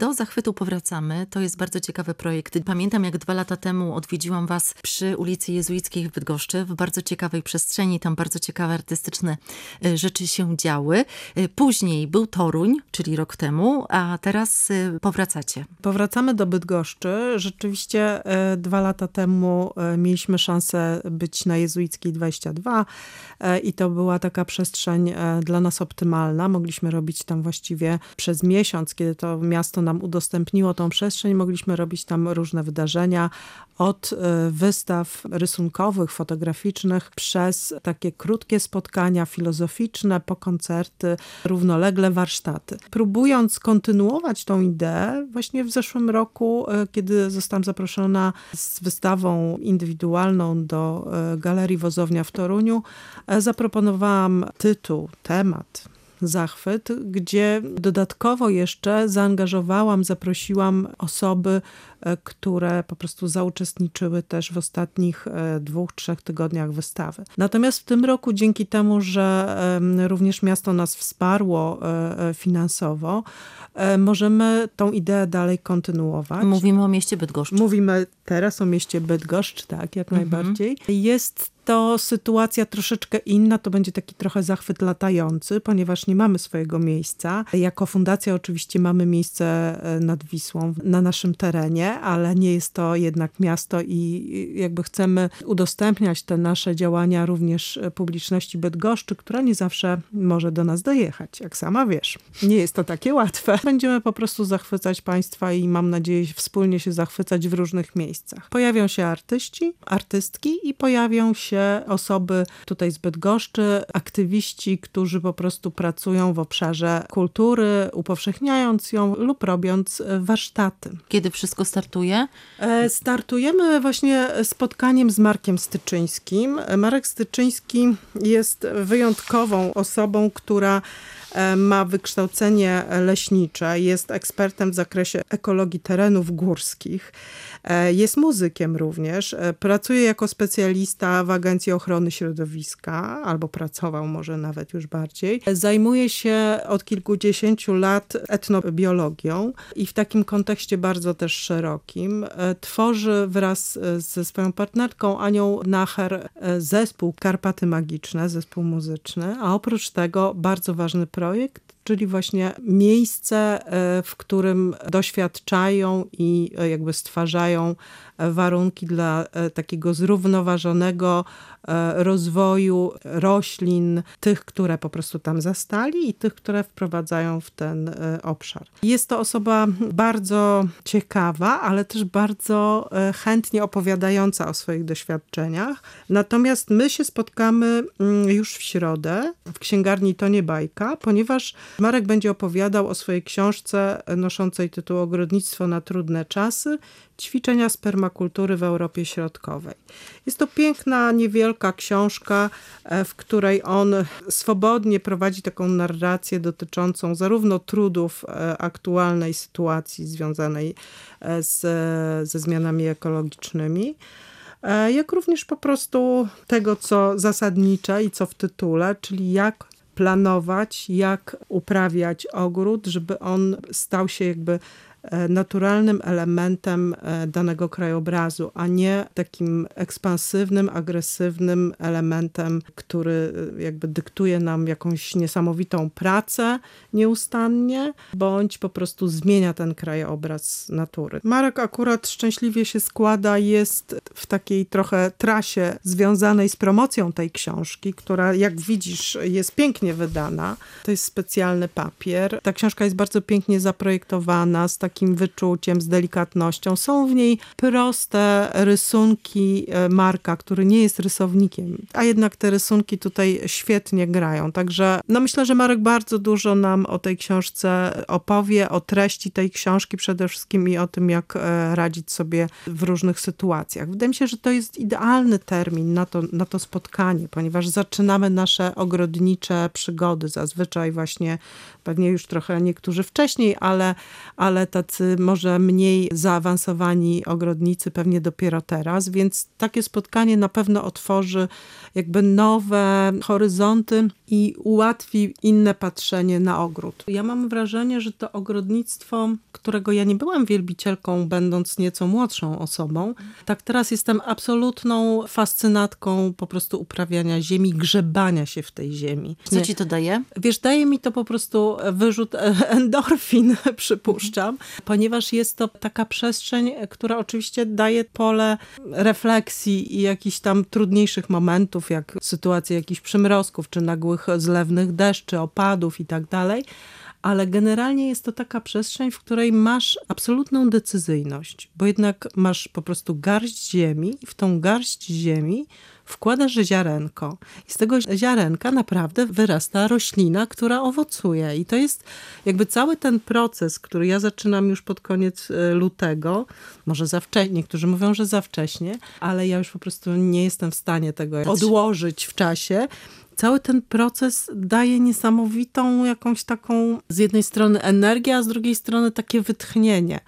Do Zachwytu powracamy. To jest bardzo ciekawy projekt. Pamiętam, jak 2 lata temu odwiedziłam Was przy ulicy Jezuickiej w Bydgoszczy, w bardzo ciekawej przestrzeni. Tam bardzo ciekawe artystyczne rzeczy się działy. Później był Toruń, czyli rok temu, a teraz powracacie. Powracamy do Bydgoszczy. Rzeczywiście 2 lata temu mieliśmy szansę być na Jezuickiej 22 i to była taka przestrzeń dla nas optymalna. Mogliśmy robić tam właściwie przez miesiąc, kiedy to miasto nam udostępniło tą przestrzeń, mogliśmy robić tam różne wydarzenia, od wystaw rysunkowych, fotograficznych, przez takie krótkie spotkania filozoficzne, po koncerty, równolegle warsztaty. Próbując kontynuować tą ideę, właśnie w zeszłym roku, kiedy zostałam zaproszona z wystawą indywidualną do Galerii Wozownia w Toruniu, zaproponowałam tytuł, temat, Zachwyt, gdzie dodatkowo jeszcze zaprosiłam osoby, które po prostu zauczestniczyły też w ostatnich 2-3 tygodniach wystawy. Natomiast w tym roku, dzięki temu, że również miasto nas wsparło finansowo, możemy tą ideę dalej kontynuować. Mówimy o mieście Bydgoszcz. Mówimy teraz o mieście Bydgoszcz, tak, jak najbardziej. Jest to sytuacja troszeczkę inna, to będzie taki trochę zachwyt latający, ponieważ nie mamy swojego miejsca. Jako fundacja oczywiście mamy miejsce nad Wisłą na naszym terenie, ale nie jest to jednak miasto i jakby chcemy udostępniać te nasze działania również publiczności Bydgoszczy, która nie zawsze może do nas dojechać, jak sama wiesz. Nie jest to takie łatwe. Będziemy po prostu zachwycać Państwa i mam nadzieję wspólnie się zachwycać w różnych miejscach. Pojawią się artyści, artystki i pojawią się osoby tutaj z Bydgoszczy, aktywiści, którzy po prostu pracują w obszarze kultury, upowszechniając ją lub robiąc warsztaty. Kiedy wszystko startuje? Startujemy właśnie spotkaniem z Markiem Styczyńskim. Marek Styczyński jest wyjątkową osobą, która ma wykształcenie leśnicze, jest ekspertem w zakresie ekologii terenów górskich, jest muzykiem również, pracuje jako specjalista w Agencji Ochrony Środowiska, albo pracował może nawet już bardziej. Zajmuje się od kilkudziesięciu lat etnobiologią i w takim kontekście bardzo też szerokim. Tworzy wraz ze swoją partnerką Anią Nacher zespół Karpaty Magiczne, zespół muzyczny, a oprócz tego bardzo ważny projekt, czyli właśnie miejsce, w którym doświadczają i jakby stwarzają warunki dla takiego zrównoważonego rozwoju roślin, tych, które po prostu tam zastali i tych, które wprowadzają w ten obszar. Jest to osoba bardzo ciekawa, ale też bardzo chętnie opowiadająca o swoich doświadczeniach. Natomiast my się spotkamy już w środę w księgarni To nie bajka, ponieważ Marek będzie opowiadał o swojej książce noszącej tytuł Ogrodnictwo na trudne czasy. Ćwiczenia z permakultury w Europie Środkowej. Jest to piękna, niewielka książka, w której on swobodnie prowadzi taką narrację dotyczącą zarówno trudów aktualnej sytuacji związanej ze zmianami ekologicznymi, jak również po prostu tego, co zasadnicze i co w tytule, czyli jak planować, jak uprawiać ogród, żeby on stał się jakby naturalnym elementem danego krajobrazu, a nie takim ekspansywnym, agresywnym elementem, który jakby dyktuje nam jakąś niesamowitą pracę nieustannie, bądź po prostu zmienia ten krajobraz natury. Marek akurat szczęśliwie się składa, jest w takiej trochę trasie związanej z promocją tej książki, która jak widzisz jest pięknie wydana. To jest specjalny papier. Ta książka jest bardzo pięknie zaprojektowana, z takim wyczuciem, z delikatnością. Są w niej proste rysunki Marka, który nie jest rysownikiem, a jednak te rysunki tutaj świetnie grają. Także myślę, że Marek bardzo dużo nam o tej książce opowie, o treści tej książki przede wszystkim i o tym, jak radzić sobie w różnych sytuacjach. Wydaje mi się, że to jest idealny termin na to spotkanie, ponieważ zaczynamy nasze ogrodnicze przygody. Zazwyczaj właśnie, pewnie już trochę niektórzy wcześniej, ale ta tacy może mniej zaawansowani ogrodnicy pewnie dopiero teraz, więc takie spotkanie na pewno otworzy jakby nowe horyzonty i ułatwi inne patrzenie na ogród. Ja mam wrażenie, że to ogrodnictwo, którego ja nie byłam wielbicielką, będąc nieco młodszą osobą, tak teraz jestem absolutną fascynatką po prostu uprawiania ziemi, grzebania się w tej ziemi. Co ci to daje? Wiesz, daje mi to po prostu wyrzut endorfin, przypuszczam, ponieważ jest to taka przestrzeń, która oczywiście daje pole refleksji i jakichś tam trudniejszych momentów, jak sytuacje jakichś przymrozków, czy nagłych zlewnych deszczy, opadów i tak dalej. Ale generalnie jest to taka przestrzeń, w której masz absolutną decyzyjność, bo jednak masz po prostu garść ziemi i w tą garść ziemi wkładasz ziarenko. I z tego ziarenka naprawdę wyrasta roślina, która owocuje. I to jest jakby cały ten proces, który ja zaczynam już pod koniec lutego, może za wcześnie, niektórzy mówią, że za wcześnie, ale ja już po prostu nie jestem w stanie tego odłożyć w czasie. Cały ten proces daje niesamowitą jakąś taką z jednej strony energię, a z drugiej strony takie wytchnienie.